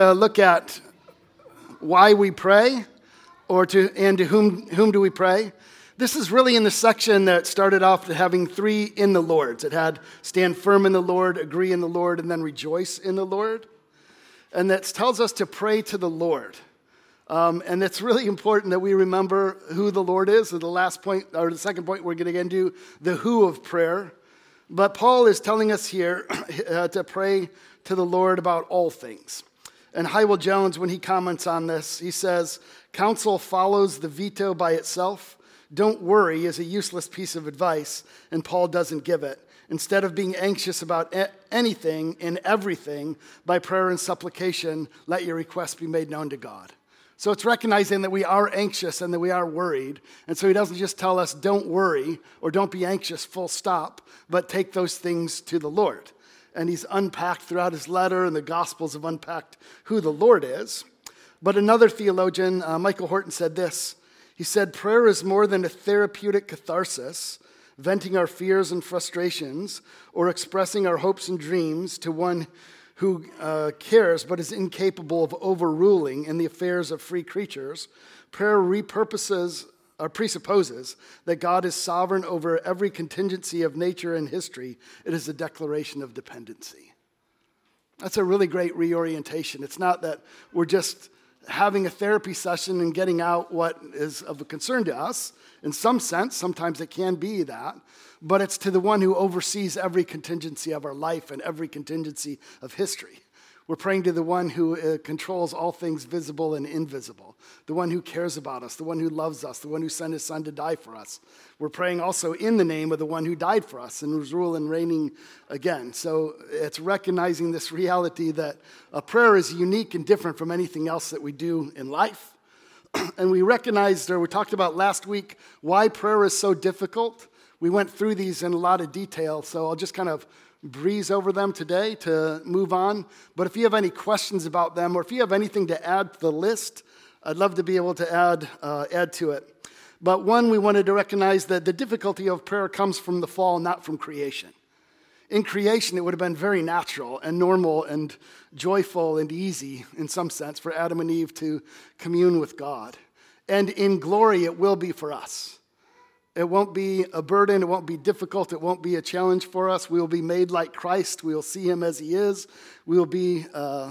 Look at why we pray, and to whom do we pray. This is really in the section that started off having three in the Lord's. It had stand firm in the Lord, agree in the Lord, and then rejoice in the Lord. And that tells us to pray to the Lord. And it's really important that we remember who the Lord is. The last point, or the second point, we're going to get into the who of prayer. But Paul is telling us here to pray to the Lord about all things. And Hywel Jones, when he comments on this, he says, counsel follows the veto by itself. Don't worry is a useless piece of advice, and Paul doesn't give it. Instead of being anxious about anything and everything, by prayer and supplication, let your requests be made known to God. So it's recognizing that we are anxious and that we are worried. And so he doesn't just tell us, don't worry or don't be anxious, full stop, but take those things to the Lord. And he's unpacked throughout his letter, and the Gospels have unpacked who the Lord is. But another theologian, Michael Horton, said this. He said, prayer is more than a therapeutic catharsis, venting our fears and frustrations, or expressing our hopes and dreams to one who cares but is incapable of overruling in the affairs of free creatures. Prayer presupposes that God is sovereign over every contingency of nature and history. It is a declaration of dependency. That's a really great reorientation. It's not that we're just having a therapy session and getting out what is of a concern to us. In some sense, sometimes it can be that, but it's to the one who oversees every contingency of our life and every contingency of history. We're praying to the one who controls all things visible and invisible, the one who cares about us, the one who loves us, the one who sent his son to die for us. We're praying also in the name of the one who died for us and was ruling and reigning again. So it's recognizing this reality that a prayer is unique and different from anything else that we do in life. And we talked about last week why prayer is so difficult. We went through these in a lot of detail, so I'll just kind of breeze over them today to move on. But if you have any questions about them, or if you have anything to add to the list, I'd love to be able to add to it. But one, we wanted to recognize that the difficulty of prayer comes from the fall, not from creation. In creation, it would have been very natural and normal and joyful and easy, in some sense, for Adam and Eve to commune with God. And in glory, it will be for us. It won't be a burden. It won't be difficult. It won't be a challenge for us. We will be made like Christ. We will see him as he is. We will be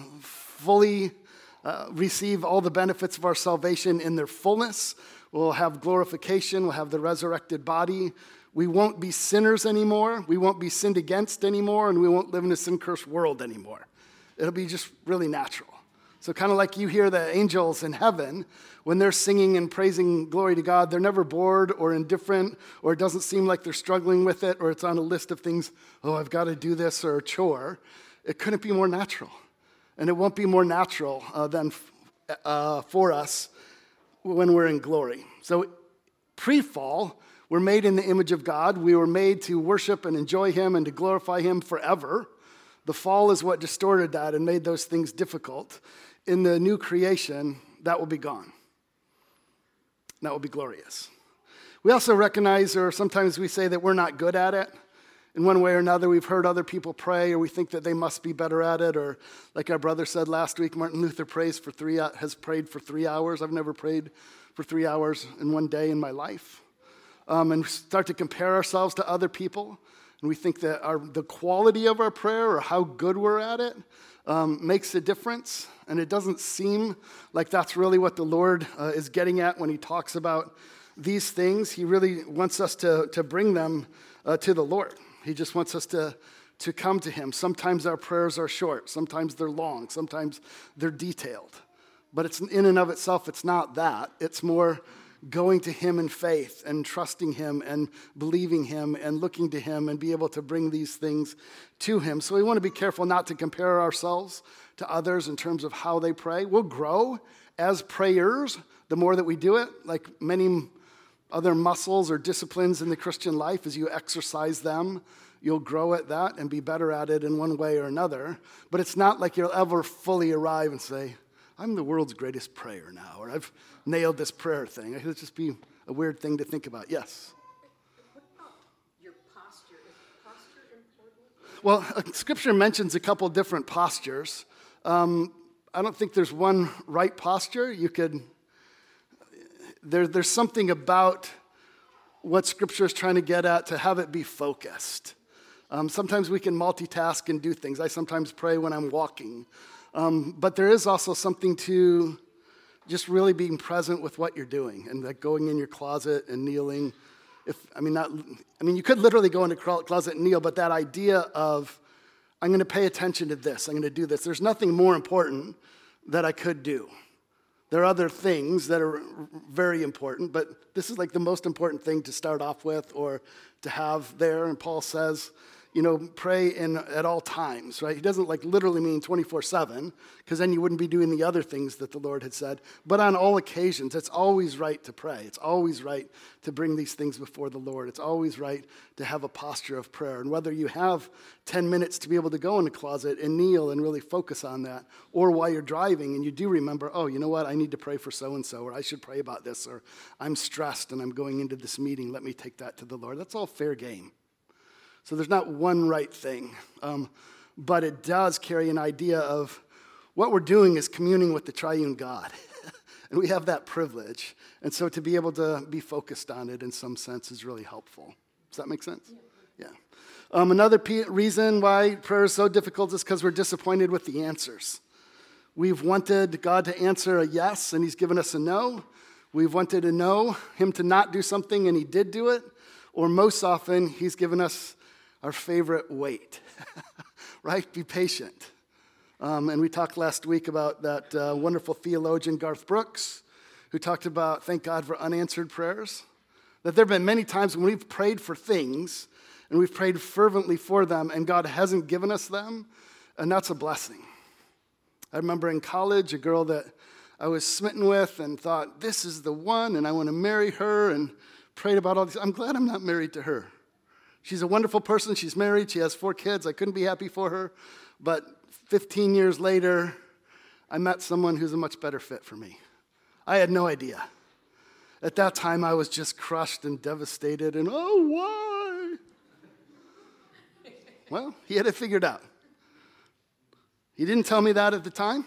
fully receive all the benefits of our salvation in their fullness. We'll have glorification. We'll have the resurrected body. We won't be sinners anymore. We won't be sinned against anymore. And we won't live in a sin-cursed world anymore. It'll be just really natural. So kind of like you hear the angels in heaven, when they're singing and praising glory to God, they're never bored or indifferent, or it doesn't seem like they're struggling with it, or it's on a list of things, I've got to do this, or a chore. It couldn't be more natural. And it won't be more natural than for us when we're in glory. So pre-fall, we're made in the image of God. We were made to worship and enjoy him and to glorify him forever. The fall is what distorted that and made those things difficult. In the new creation, that will be gone. That will be glorious. We also recognize, or sometimes we say that we're not good at it. In one way or another, we've heard other people pray, or we think that they must be better at it. Or like our brother said last week, Martin Luther has prayed for 3 hours. I've never prayed for 3 hours in one day in my life. And start to compare ourselves to other people. And we think that the quality of our prayer or how good we're at it makes a difference. And it doesn't seem like that's really what the Lord is getting at when he talks about these things. He really wants us to bring them to the Lord. He just wants us to come to him. Sometimes our prayers are short. Sometimes they're long. Sometimes they're detailed. But it's in and of itself, it's not that. It's more going to him in faith and trusting him and believing him and looking to him and be able to bring these things to him. So we want to be careful not to compare ourselves to others in terms of how they pray. We'll grow as prayers the more that we do it, like many other muscles or disciplines in the Christian life. As you exercise them, you'll grow at that and be better at it in one way or another. But it's not like you'll ever fully arrive and say, I'm the world's greatest prayer now, or I've nailed this prayer thing. It'll just be a weird thing to think about. Yes? What about your posture? Is posture important? Well, Scripture mentions a couple different postures. I don't think there's one right posture. There's something about what Scripture is trying to get at to have it be focused. Sometimes we can multitask and do things. I sometimes pray when I'm walking. But there is also something to just really being present with what you're doing and like going in your closet and kneeling. You could literally go into a closet and kneel, but that idea of, I'm going to pay attention to this, I'm going to do this. There's nothing more important that I could do. There are other things that are very important, but this is like the most important thing to start off with or to have there. And Paul says, pray at all times, right? He doesn't like literally mean 24/7, because then you wouldn't be doing the other things that the Lord had said. But on all occasions, it's always right to pray. It's always right to bring these things before the Lord. It's always right to have a posture of prayer. And whether you have 10 minutes to be able to go in the closet and kneel and really focus on that, or while you're driving and you do remember, oh, you know what, I need to pray for so-and-so, or I should pray about this, or I'm stressed and I'm going into this meeting, let me take that to the Lord. That's all fair game. So there's not one right thing, but it does carry an idea of what we're doing is communing with the triune God, and we have that privilege. And so to be able to be focused on it in some sense is really helpful. Does that make sense? Yeah. Another reason why prayer is so difficult is because we're disappointed with the answers. We've wanted God to answer a yes, and he's given us a no. We've wanted a no, him to not do something, and he did do it. Or most often, he's given us our favorite wait, right? Be patient. And we talked last week about that wonderful theologian, Garth Brooks, who talked about, thank God for unanswered prayers. That there have been many times when we've prayed for things, and we've prayed fervently for them, and God hasn't given us them, and that's a blessing. I remember in college, a girl that I was smitten with and thought, this is the one, and I want to marry her, and prayed about all these. I'm glad I'm not married to her. She's a wonderful person. She's married. She has 4 kids. I couldn't be happy for her. But 15 years later, I met someone who's a much better fit for me. I had no idea. At that time, I was just crushed and devastated and, oh, why? Well, he had it figured out. He didn't tell me that at the time.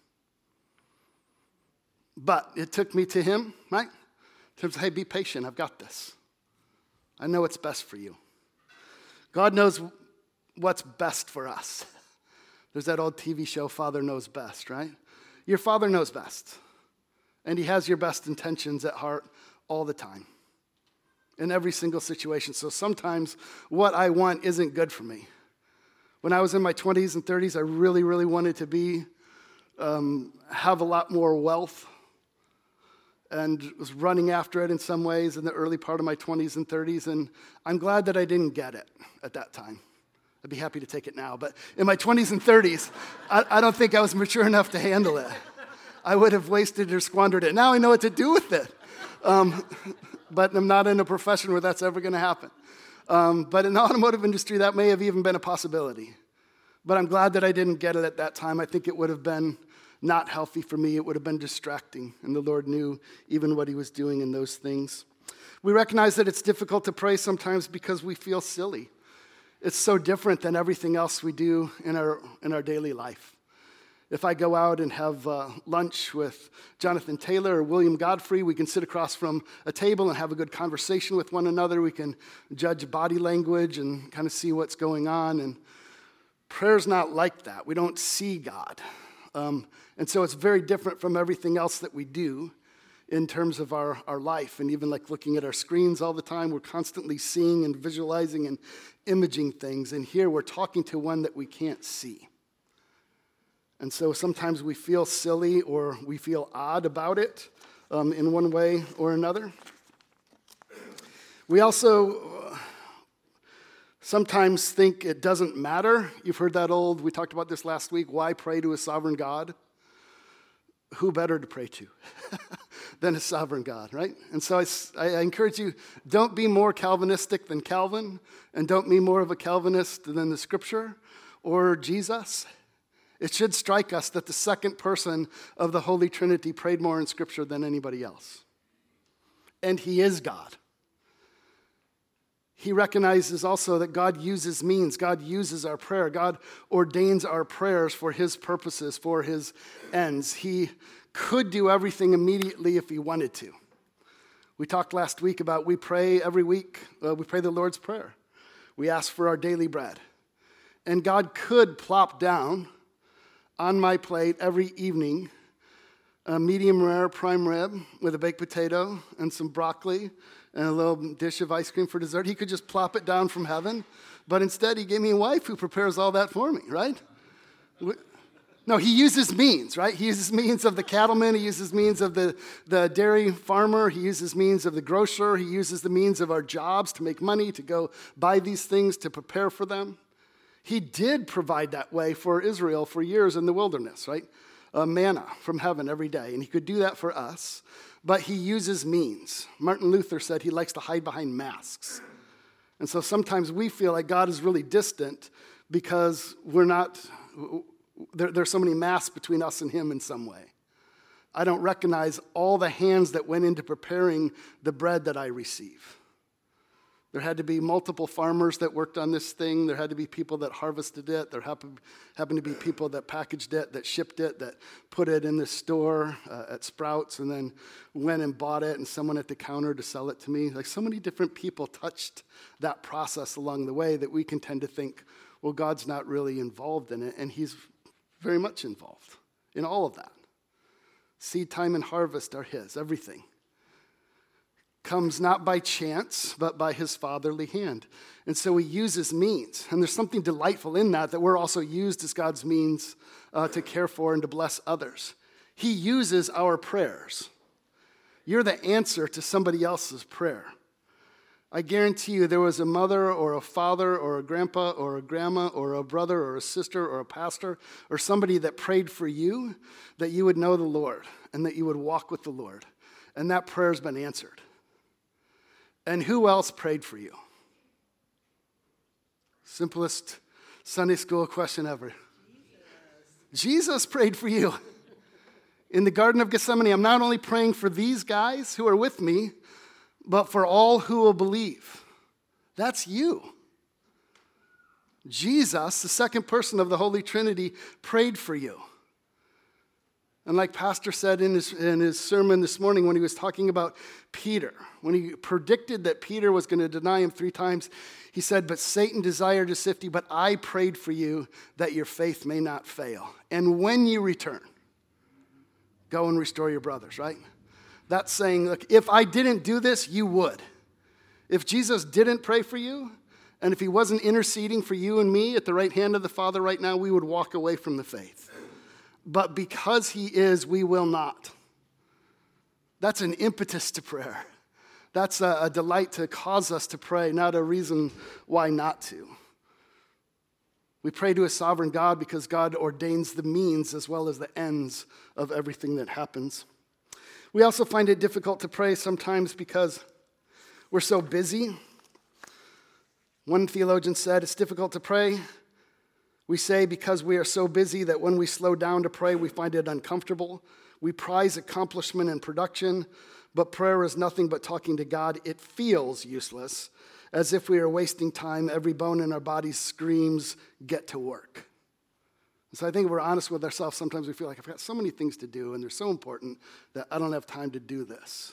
But it took me to him, right? To say, hey, be patient. I've got this. I know what's best for you. God knows what's best for us. There's that old TV show, Father Knows Best, right? Your Father knows best. And he has your best intentions at heart all the time, in every single situation. So sometimes what I want isn't good for me. When I was in my 20s and 30s, I really, really wanted to have a lot more wealth, and was running after it in some ways in the early part of my 20s and 30s, and I'm glad that I didn't get it at that time. I'd be happy to take it now, but in my 20s and 30s, I don't think I was mature enough to handle it. I would have wasted or squandered it. Now I know what to do with it, but I'm not in a profession where that's ever going to happen. But in the automotive industry, that may have even been a possibility. But I'm glad that I didn't get it at that time. I think it would have been not healthy for me. It would have been distracting, and the Lord knew even what he was doing in those things. We recognize that it's difficult to pray sometimes because we feel silly. It's so different than everything else we do in our daily life. If I go out and have lunch with Jonathan Taylor or William Godfrey, we can sit across from a table and have a good conversation with one another. We can judge body language and kind of see what's going on. And prayer's not like that. We don't see God. And so it's very different from everything else that we do in terms of our life. And even like looking at our screens all the time, we're constantly seeing and visualizing and imaging things. And here we're talking to one that we can't see. And so sometimes we feel silly or we feel odd about it in one way or another. We also sometimes think it doesn't matter. You've heard that we talked about this last week, why pray to a sovereign God? Who better to pray to than a sovereign God, right? And so I encourage you, don't be more Calvinistic than Calvin, and don't be more of a Calvinist than the Scripture or Jesus. It should strike us that the second person of the Holy Trinity prayed more in Scripture than anybody else. And he is God. He recognizes also that God uses means. God uses our prayer. God ordains our prayers for his purposes, for his ends. He could do everything immediately if he wanted to. We talked last week about we pray every week. We pray the Lord's Prayer. We ask for our daily bread. And God could plop down on my plate every evening a medium rare prime rib with a baked potato and some broccoli and a little dish of ice cream for dessert. He could just plop it down from heaven, but instead he gave me a wife who prepares all that for me, right? No, he uses means, right? He uses means of the cattleman. He uses means of the dairy farmer. He uses means of the grocer. He uses the means of our jobs to make money, to go buy these things, to prepare for them. He did provide that way for Israel for years in the wilderness, right? Manna from heaven every day, and he could do that for us, but he uses means. Martin Luther said he likes to hide behind masks. And so sometimes we feel like God is really distant because there's so many masks between us and him in some way. I don't recognize all the hands that went into preparing the bread that I receive. There had to be multiple farmers that worked on this thing. There had to be people that harvested it. There happened to be people that packaged it, that shipped it, that put it in the store at Sprouts and then went and bought it, and someone at the counter to sell it to me. Like, so many different people touched that process along the way that we can tend to think, well, God's not really involved in it, and he's very much involved in all of that. Seed time and harvest are his, everything. Comes not by chance, but by his fatherly hand. And so he uses means. And there's something delightful in that we're also used as God's means to care for and to bless others. He uses our prayers. You're the answer to somebody else's prayer. I guarantee you there was a mother or a father or a grandpa or a grandma or a brother or a sister or a pastor or somebody that prayed for you that you would know the Lord and that you would walk with the Lord. And that prayer's been answered. And who else prayed for you? Simplest Sunday school question ever. Jesus prayed for you. In the Garden of Gethsemane, I'm not only praying for these guys who are with me, but for all who will believe. That's you. Jesus, the second person of the Holy Trinity, prayed for you. And like Pastor said in his sermon this morning when he was talking about Peter, when he predicted that Peter was going to deny him 3 times, he said, but Satan desired to sift you, but I prayed for you that your faith may not fail. And when you return, go and restore your brothers, right? That's saying, look, if I didn't do this, you would. If Jesus didn't pray for you, and if he wasn't interceding for you and me at the right hand of the Father right now, we would walk away from the faith. But because he is, we will not. That's an impetus to prayer. That's a delight to cause us to pray, not a reason why not to. We pray to a sovereign God because God ordains the means as well as the ends of everything that happens. We also find it difficult to pray sometimes because we're so busy. One theologian said, it's difficult to pray. We say because we are so busy that when we slow down to pray, we find it uncomfortable. We prize accomplishment and production, but prayer is nothing but talking to God. It feels useless, as if we are wasting time. Every bone in our body screams, get to work. So I think if we're honest with ourselves, sometimes we feel like I've got so many things to do, and they're so important that I don't have time to do this.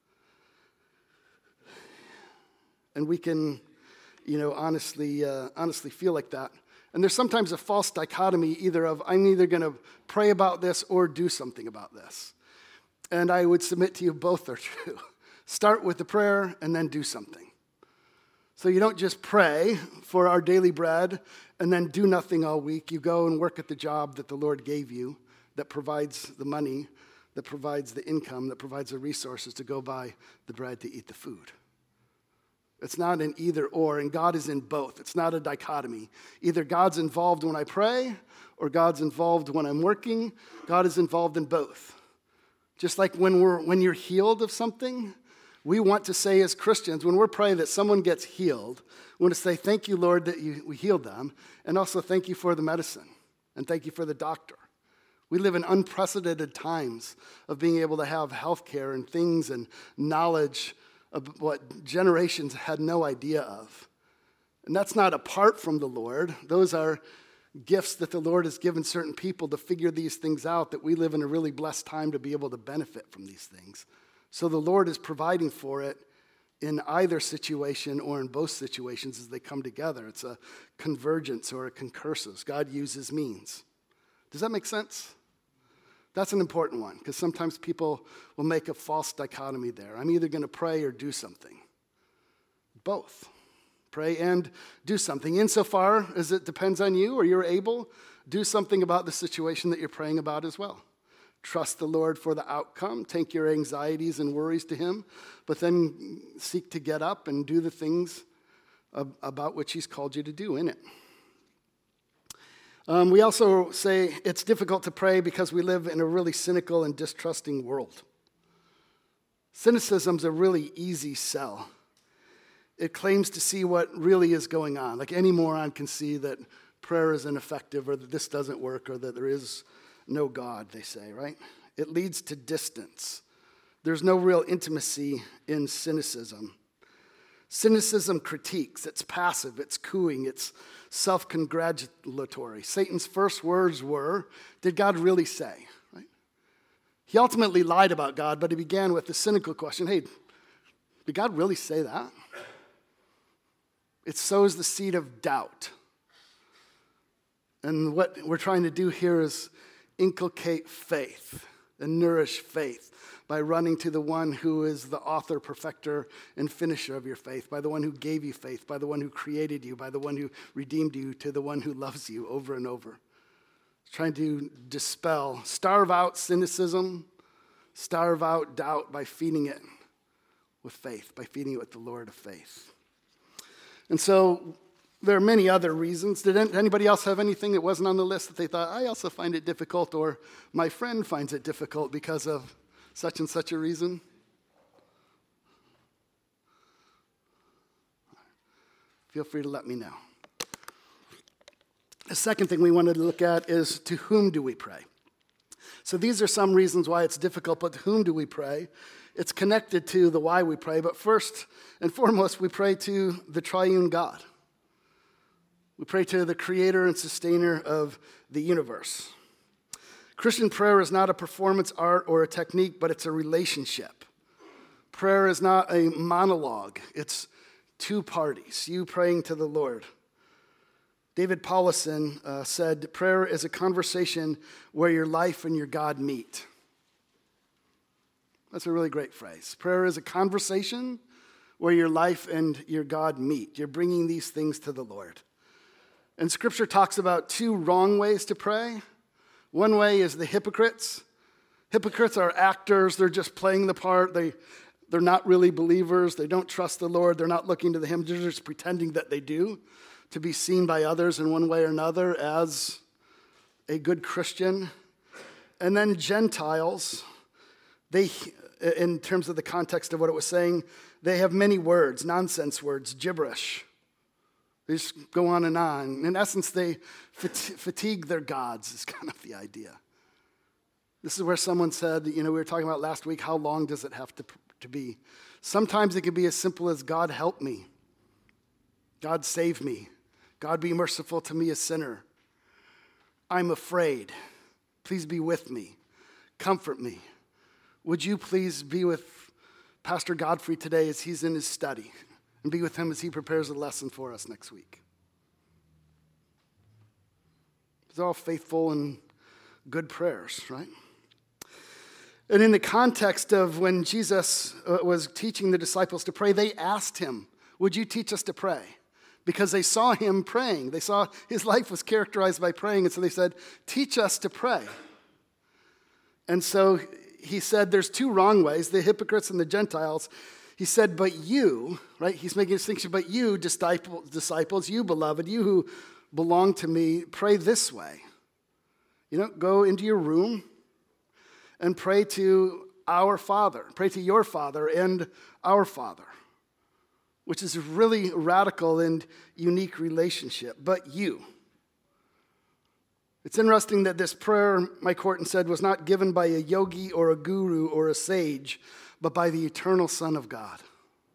And we can, honestly feel like that. And there's sometimes a false dichotomy either of I'm either going to pray about this or do something about this. And I would submit to you both are true. Start with the prayer and then do something. So you don't just pray for our daily bread and then do nothing all week. You go and work at the job that the Lord gave you that provides the money, that provides the income, that provides the resources to go buy the bread to eat the food. It's not an either or, and God is in both. It's not a dichotomy. Either God's involved when I pray or God's involved when I'm working. God is involved in both. Just like when you're healed of something, we want to say as Christians, when we're praying that someone gets healed, we want to say, thank you, Lord, that we healed them, and also thank you for the medicine, and thank you for the doctor. We live in unprecedented times of being able to have health care and things and knowledge of what generations had no idea of. And that's not apart from the Lord. Those are gifts that the Lord has given certain people to figure these things out, that we live in a really blessed time to be able to benefit from these things. So the Lord is providing for it in either situation or in both situations as they come together. It's a convergence or a concursus. God uses means. Does that make sense? That's an important one, because sometimes people will make a false dichotomy there. I'm either going to pray or do something. Both. Pray and do something. Insofar as it depends on you or you're able, do something about the situation that you're praying about as well. Trust the Lord for the outcome. Take your anxieties and worries to him, but then seek to get up and do the things about which he's called you to do in it. We also say it's difficult to pray because we live in a really cynical and distrusting world. Cynicism's a really easy sell. It claims to see what really is going on. Like any moron can see that prayer is ineffective or that this doesn't work or that there is no God, they say, right? It leads to distance. There's no real intimacy in cynicism. Cynicism critiques. It's passive. It's cooing. It's self-congratulatory. Satan's first words were, did God really say? Right? He ultimately lied about God, but he began with the cynical question, hey, did God really say that? It sows the seed of doubt. And what we're trying to do here is inculcate faith and nourish faith by running to the one who is the author, perfecter, and finisher of your faith, by the one who gave you faith, by the one who created you, by the one who redeemed you, to the one who loves you over and over. Trying to dispel, starve out cynicism, starve out doubt by feeding it with faith, by feeding it with the Lord of faith. And so there are many other reasons. Did anybody else have anything that wasn't on the list that they thought, I also find it difficult, or my friend finds it difficult because of such and such a reason? Feel free to let me know. The second thing we wanted to look at is, to whom do we pray? So these are some reasons why it's difficult, but to whom do we pray? It's connected to the why we pray, but first and foremost, we pray to the triune God. We pray to the creator and sustainer of the universe. Christian prayer is not a performance art or a technique, but it's a relationship. Prayer is not a monologue. It's two parties, you praying to the Lord. David Paulison said, prayer is a conversation where your life and your God meet. That's a really great phrase. Prayer is a conversation where your life and your God meet. You're bringing these things to the Lord. And Scripture talks about two wrong ways to pray. One way is the hypocrites. Hypocrites are actors. They're just playing the part. They're not really believers. They don't trust the Lord. They're not looking to Him. They're just pretending that they do, to be seen by others in one way or another as a good Christian. And then Gentiles, they, in terms of the context of what it was saying, they have many words, nonsense words, gibberish. They just go on and on. In essence, they fatigue their gods is kind of the idea. This is where someone said, we were talking about last week, how long does it have to be? Sometimes it can be as simple as, God help me. God save me. God be merciful to me, a sinner. I'm afraid. Please be with me. Comfort me. Would you please be with Pastor Godfrey today as he's in his study? And be with him as he prepares a lesson for us next week. These are all faithful and good prayers, right? And in the context of when Jesus was teaching the disciples to pray, they asked him, would you teach us to pray? Because they saw him praying. They saw his life was characterized by praying. And so they said, teach us to pray. And so he said there's two wrong ways, the hypocrites and the Gentiles. He said, but you, right? He's making a distinction, but you, disciples, you beloved, you who belong to me, pray this way. Go into your room and pray to our Father. Pray to your Father and our Father, which is a really radical and unique relationship. But you. It's interesting that this prayer, Mike Horton said, was not given by a yogi or a guru or a sage, but by the eternal Son of God.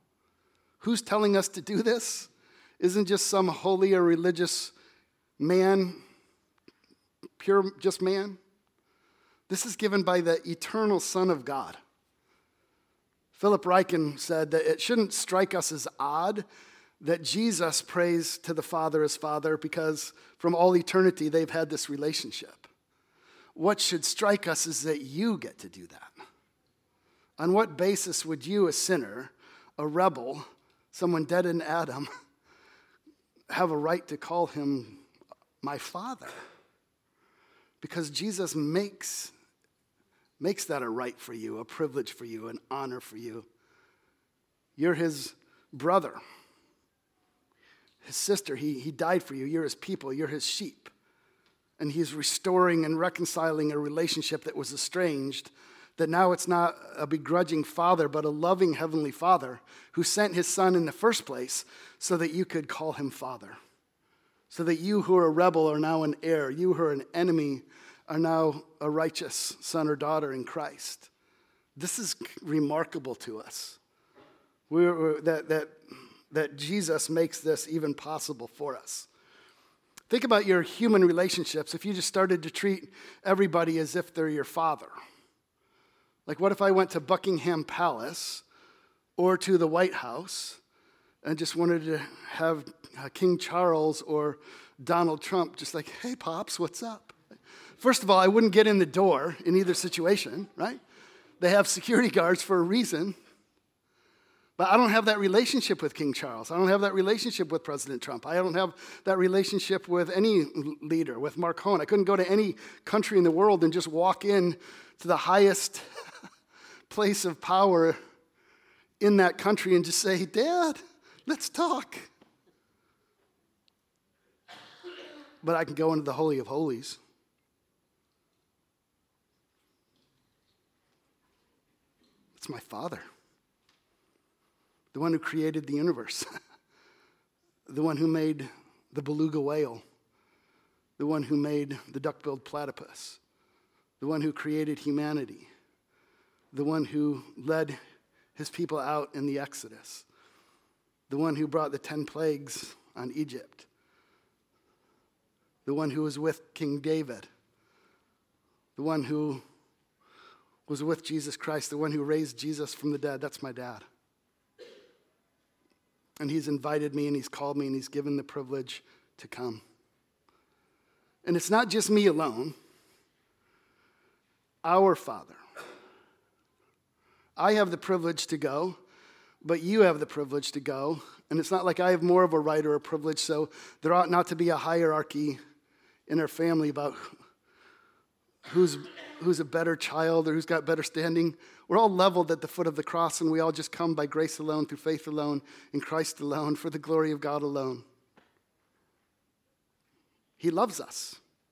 Who's telling us to do this? Isn't just some holy or religious man, pure just man. This is given by the eternal Son of God. Philip Ryken said that it shouldn't strike us as odd that Jesus prays to the Father as Father because from all eternity they've had this relationship. What should strike us is that you get to do that. On what basis would you, a sinner, a rebel, someone dead in Adam, have a right to call him my Father? Because Jesus makes that a right for you, a privilege for you, an honor for you. You're his brother, his sister. He died for you. You're his people. You're his sheep. And he's restoring and reconciling a relationship that was estranged, that now it's not a begrudging father, but a loving heavenly Father who sent his Son in the first place so that you could call him Father. So that you who are a rebel are now an heir. You who are an enemy are now a righteous son or daughter in Christ. This is remarkable to us. That Jesus makes this even possible for us. Think about your human relationships if you just started to treat everybody as if they're your father. Like what if I went to Buckingham Palace or to the White House and just wanted to have King Charles or Donald Trump just like, hey, Pops, what's up? First of all, I wouldn't get in the door in either situation, right? They have security guards for a reason. But I don't have that relationship with King Charles. I don't have that relationship with President Trump. I don't have that relationship with any leader, with Mark Cohen. I couldn't go to any country in the world and just walk in to the highest place of power in that country and just say, Dad, let's talk. But I can go into the Holy of Holies. It's my Father. The one who created the universe, the one who made the beluga whale, the one who made the duck-billed platypus, the one who created humanity, the one who led his people out in the Exodus, the one who brought the 10 plagues on Egypt, the one who was with King David, the one who was with Jesus Christ, the one who raised Jesus from the dead. That's my dad. And he's invited me and he's called me and he's given the privilege to come. And it's not just me alone. Our Father. I have the privilege to go, but you have the privilege to go. And it's not like I have more of a right or a privilege, so there ought not to be a hierarchy in our family about who's a better child or who's got better standing. We're all leveled at the foot of the cross, and we all just come by grace alone, through faith alone, in Christ alone, for the glory of God alone. He loves us.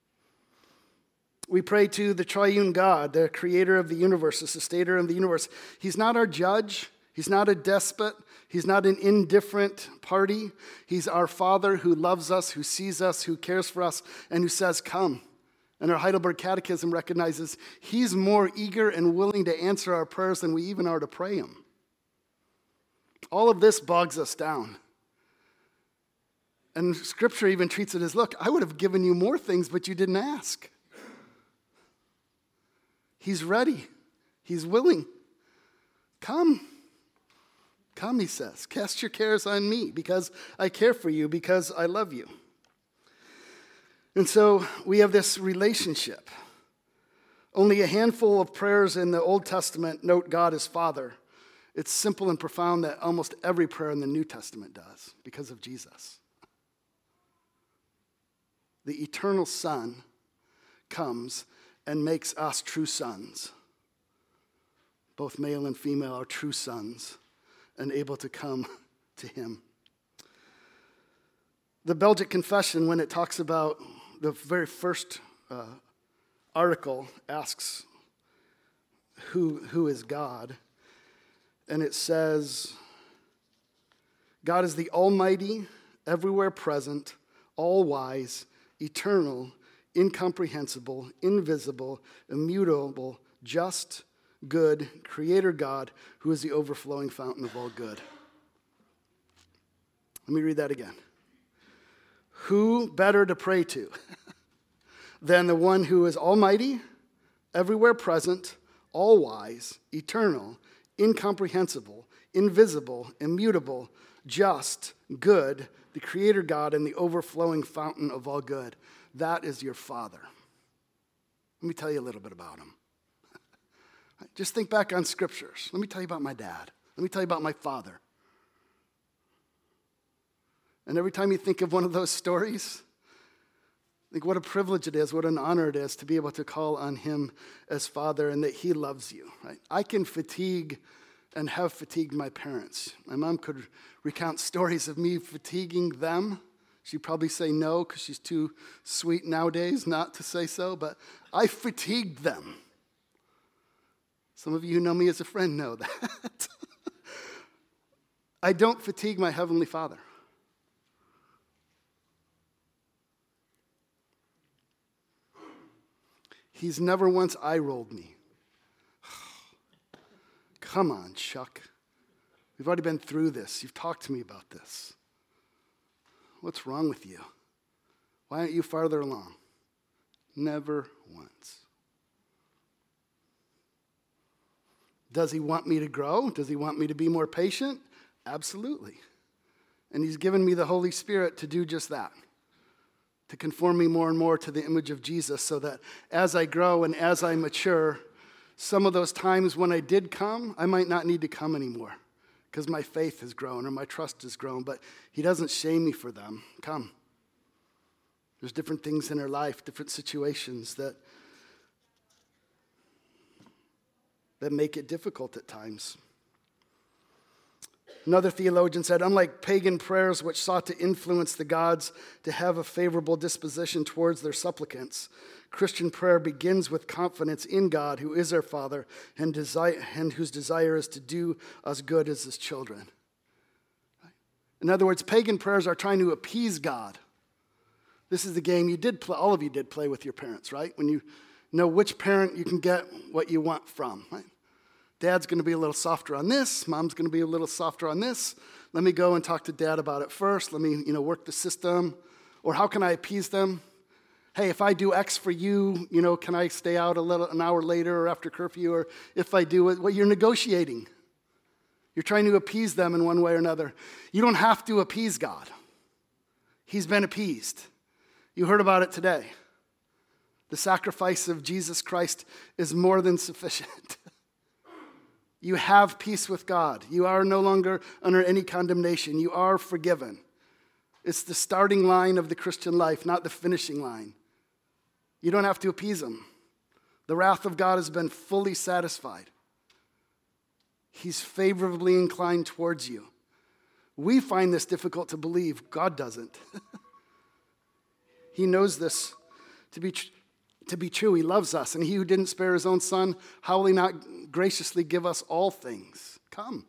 We pray to the triune God, the creator of the universe, the sustainer of the universe. He's not our judge. He's not a despot. He's not an indifferent party. He's our Father who loves us, who sees us, who cares for us, and who says, come. And our Heidelberg Catechism recognizes he's more eager and willing to answer our prayers than we even are to pray him. All of this bogs us down. And Scripture even treats it as, look, I would have given you more things, but you didn't ask. He's ready. He's willing. Come. Come, he says. Cast your cares on me because I care for you, because I love you. And so we have this relationship. Only a handful of prayers in the Old Testament note God as Father. It's simple and profound that almost every prayer in the New Testament does because of Jesus. The eternal Son comes and makes us true sons. Both male and female are true sons and able to come to him. The Belgic Confession, when it talks about the very first article, asks who is God. And it says, God is the almighty, everywhere present, all-wise, eternal, incomprehensible, invisible, immutable, just, good, creator God, who is the overflowing fountain of all good. Let me read that again. Who better to pray to than the one who is almighty, everywhere present, all-wise, eternal, incomprehensible, invisible, immutable, just, good, the creator God and the overflowing fountain of all good. That is your Father. Let me tell you a little bit about him. Just think back on scriptures. Let me tell you about my dad. Let me tell you about my father. And every time you think of one of those stories, think what a privilege it is, what an honor it is to be able to call on him as Father and that he loves you. Right? I can fatigue and have fatigued my parents. My mom could recount stories of me fatiguing them. She'd probably say no because she's too sweet nowadays not to say so, but I fatigued them. Some of you who know me as a friend know that. I don't fatigue my Heavenly Father. He's never once eye-rolled me. Come on, Chuck. We've already been through this. You've talked to me about this. What's wrong with you? Why aren't you farther along? Never once. Does he want me to grow? Does he want me to be more patient? Absolutely. And he's given me the Holy Spirit to do just that, to conform me more and more to the image of Jesus so that as I grow and as I mature, some of those times when I did come, I might not need to come anymore because my faith has grown or my trust has grown, but he doesn't shame me for them. Come. There's different things in our life, different situations that make it difficult at times. Another theologian said, unlike pagan prayers which sought to influence the gods to have a favorable disposition towards their supplicants, Christian prayer begins with confidence in God, who is our Father, and whose desire is to do us good as his children. In other words, pagan prayers are trying to appease God. This is the game you did play, all of you did play with your parents, right? When you know which parent you can get what you want from, right? Dad's going to be a little softer on this. Mom's going to be a little softer on this. Let me go and talk to Dad about it first. Let me, work the system. Or how can I appease them? Hey, if I do X for you, can I stay out an hour later or after curfew? Or if I do it, well, you're negotiating. You're trying to appease them in one way or another. You don't have to appease God. He's been appeased. You heard about it today. The sacrifice of Jesus Christ is more than sufficient. You have peace with God. You are no longer under any condemnation. You are forgiven. It's the starting line of the Christian life, not the finishing line. You don't have to appease him. The wrath of God has been fully satisfied. He's favorably inclined towards you. We find this difficult to believe. God doesn't. He knows this to be true. He loves us. And he who didn't spare his own son, how will he not graciously give us all things? Come.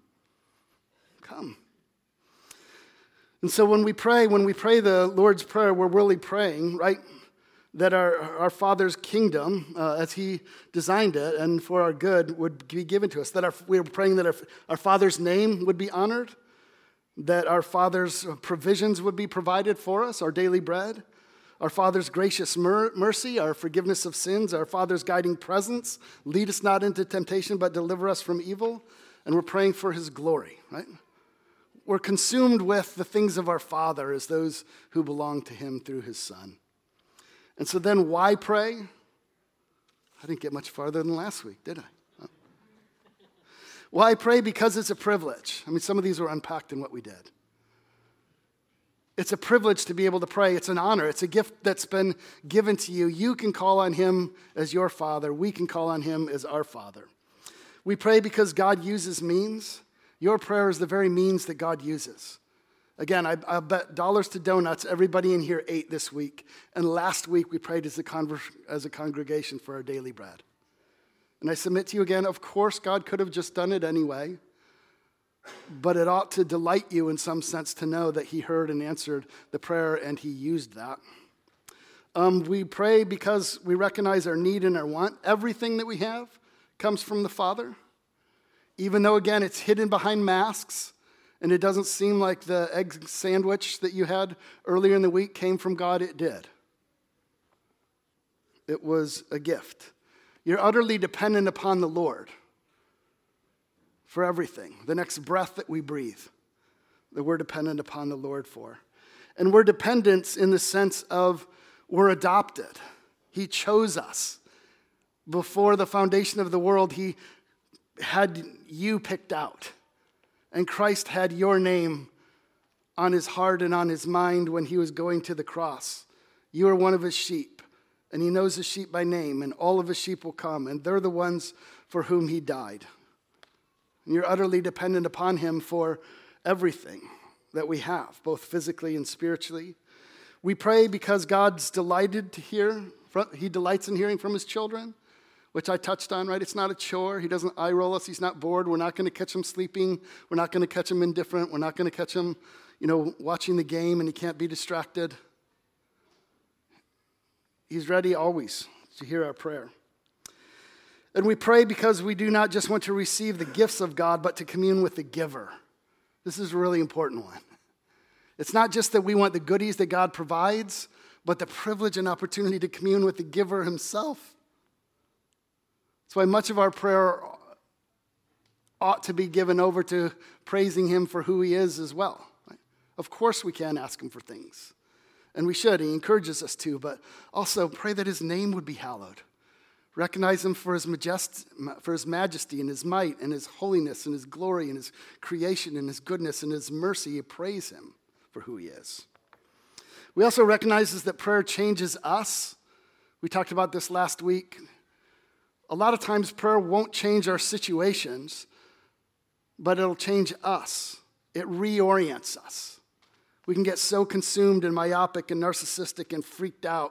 And so when we pray the Lord's Prayer, we're really praying, right, that our Father's kingdom, as he designed it and for our good, would be given to us. We're praying that our Father's name would be honored, that our Father's provisions would be provided for us, our daily bread, our Father's gracious mercy, our forgiveness of sins, our Father's guiding presence, lead us not into temptation, but deliver us from evil. And we're praying for his glory, right? We're consumed with the things of our Father as those who belong to him through his Son. And so then why pray? I didn't get much farther than last week, did I? Oh. Why pray? Because it's a privilege. Some of these were unpacked in what we did. It's a privilege to be able to pray. It's an honor. It's a gift that's been given to you. You can call on him as your Father. We can call on him as our Father. We pray because God uses means. Your prayer is the very means that God uses. Again, I bet dollars to donuts everybody in here ate this week. And last week we prayed as a congregation for our daily bread. And I submit to you again, of course God could have just done it anyway. But it ought to delight you in some sense to know that he heard and answered the prayer and he used that. We pray because we recognize our need and our want. Everything that we have comes from the Father. Even though, again, it's hidden behind masks and it doesn't seem like the egg sandwich that you had earlier in the week came from God, it did. It was a gift. You're utterly dependent upon the Lord for everything. The next breath that we breathe, that we're dependent upon the Lord for. And we're dependents in the sense of we're adopted. He chose us. Before the foundation of the world, he had you picked out. And Christ had your name on his heart and on his mind when he was going to the cross. You are one of his sheep, and he knows his sheep by name, and all of his sheep will come, and they're the ones for whom he died. And you're utterly dependent upon him for everything that we have, both physically and spiritually. We pray because God's delighted to hear. He delights in hearing from his children, which I touched on, right? It's not a chore. He doesn't eye roll us. He's not bored. We're not going to catch him sleeping. We're not going to catch him indifferent. We're not going to catch him, watching the game and he can't be distracted. He's ready always to hear our prayer. And we pray because we do not just want to receive the gifts of God, but to commune with the giver. This is a really important one. It's not just that we want the goodies that God provides, but the privilege and opportunity to commune with the giver himself. That's why much of our prayer ought to be given over to praising him for who he is as well. Right? Of course we can ask him for things, and we should. He encourages us to, but also pray that his name would be hallowed. Recognize him for his majesty and his might and his holiness and his glory and his creation and his goodness and his mercy. Praise him for who he is. We also recognize that prayer changes us. We talked about this last week. A lot of times prayer won't change our situations, but it'll change us. It reorients us. We can get so consumed and myopic and narcissistic and freaked out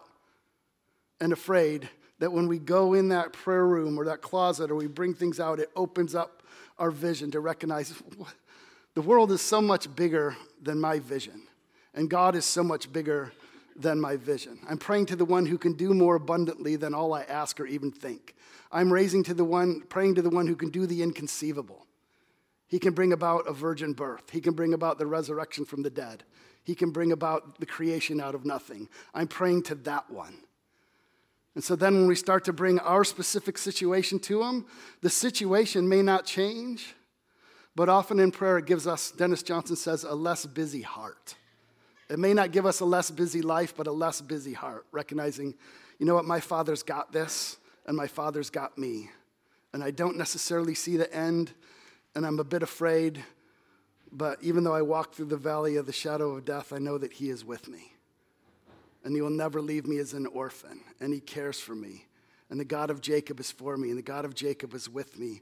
and afraid that when we go in that prayer room or that closet or we bring things out, it opens up our vision to recognize the world is so much bigger than my vision, and God is so much bigger than my vision. I'm praying to the one who can do more abundantly than all I ask or even think. I'm praying to the one who can do the inconceivable. He can bring about a virgin birth. He can bring about the resurrection from the dead. He can bring about the creation out of nothing. I'm praying to that one. And so then when we start to bring our specific situation to him, the situation may not change, but often in prayer it gives us, Dennis Johnson says, a less busy heart. It may not give us a less busy life, but a less busy heart, recognizing, you know what, my Father's got this, and my Father's got me. And I don't necessarily see the end, and I'm a bit afraid, but even though I walk through the valley of the shadow of death, I know that he is with me. And he will never leave me as an orphan, and he cares for me. And the God of Jacob is for me, and the God of Jacob is with me.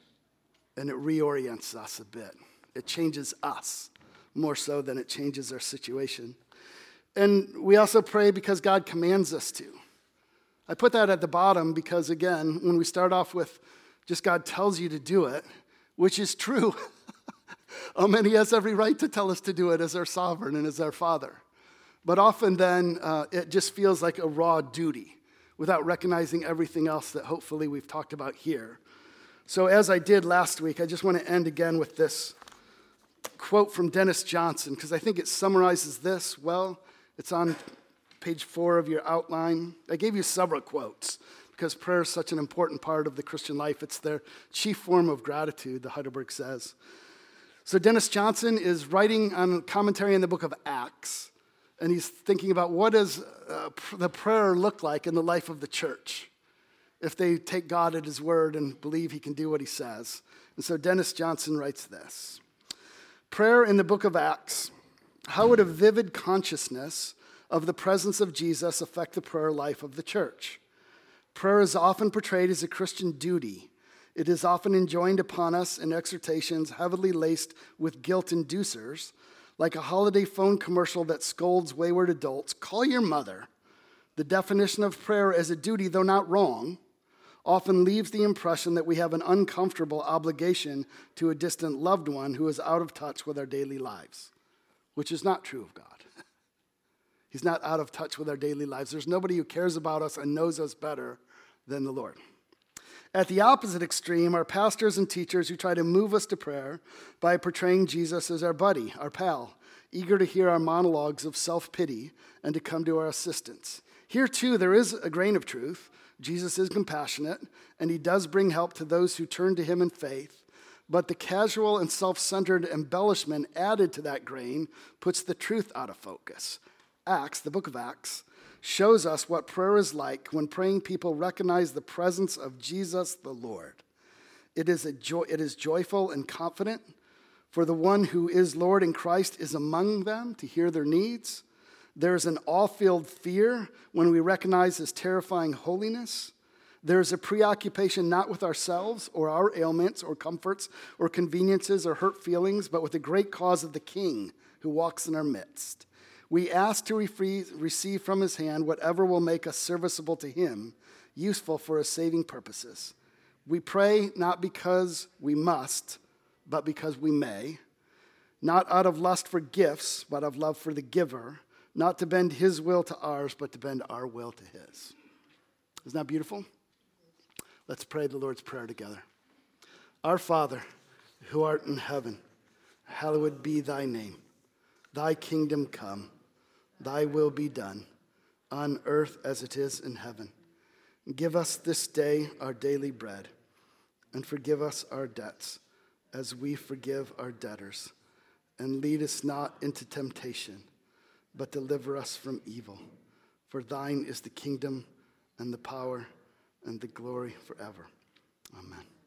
And it reorients us a bit. It changes us more so than it changes our situation. And we also pray because God commands us to. I put that at the bottom because, again, when we start off with just God tells you to do it, which is true, and he has every right to tell us to do it as our sovereign and as our Father. But often then, it just feels like a raw duty without recognizing everything else that hopefully we've talked about here. So as I did last week, I just want to end again with this quote from Dennis Johnson, because I think it summarizes this well. It's on page 4 of your outline. I gave you several quotes because prayer is such an important part of the Christian life. It's their chief form of gratitude, the Heidelberg says. So Dennis Johnson is writing on a commentary in the book of Acts, and he's thinking about what does the prayer look like in the life of the church if they take God at his word and believe he can do what he says. And so Dennis Johnson writes this. Prayer in the book of Acts. How would a vivid consciousness of the presence of Jesus affect the prayer life of the church? Prayer is often portrayed as a Christian duty. It is often enjoined upon us in exhortations heavily laced with guilt inducers, like a holiday phone commercial that scolds wayward adults. Call your mother. The definition of prayer as a duty, though not wrong, often leaves the impression that we have an uncomfortable obligation to a distant loved one who is out of touch with our daily lives, which is not true of God. He's not out of touch with our daily lives. There's nobody who cares about us and knows us better than the Lord. At the opposite extreme are pastors and teachers who try to move us to prayer by portraying Jesus as our buddy, our pal, eager to hear our monologues of self-pity and to come to our assistance. Here, too, there is a grain of truth. Jesus is compassionate, and he does bring help to those who turn to him in faith. But the casual and self-centered embellishment added to that grain puts the truth out of focus. Acts, the book of Acts, shows us what prayer is like when praying people recognize the presence of Jesus the Lord. It is joyful and confident, for the one who is Lord in Christ is among them to hear their needs. There's an awe-filled fear when we recognize his terrifying holiness. There's a preoccupation not with ourselves or our ailments or comforts or conveniences or hurt feelings, but with the great cause of the King who walks in our midst. We ask to receive from his hand whatever will make us serviceable to him, useful for his saving purposes. We pray not because we must, but because we may, not out of lust for gifts, but of love for the giver, not to bend his will to ours, but to bend our will to his. Isn't that beautiful? Let's pray the Lord's Prayer together. Our Father, who art in heaven, hallowed be thy name. Thy kingdom come. Thy will be done, on earth as it is in heaven. Give us this day our daily bread, and forgive us our debts, as we forgive our debtors. And lead us not into temptation, but deliver us from evil. For thine is the kingdom, and the power, and the glory forever. Amen.